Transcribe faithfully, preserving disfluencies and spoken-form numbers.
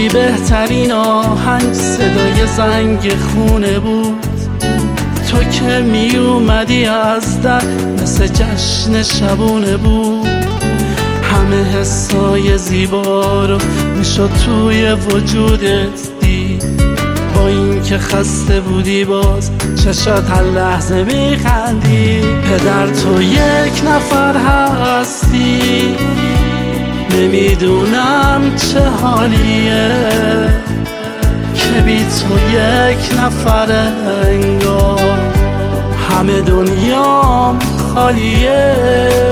بودی بهترین آهنگ، صدای زنگ خونه بود. تو که می اومدی از در مثل جشن شبونه بود. همه حسای زیبا رو میشد توی وجودت دید. با این که خسته بودی باز چشات هر لحظه میخندی. پدر تو یک نفر هستی، نمیدونم چه حالیه که بی تو یک نفر انگار همه دنیام خالیه.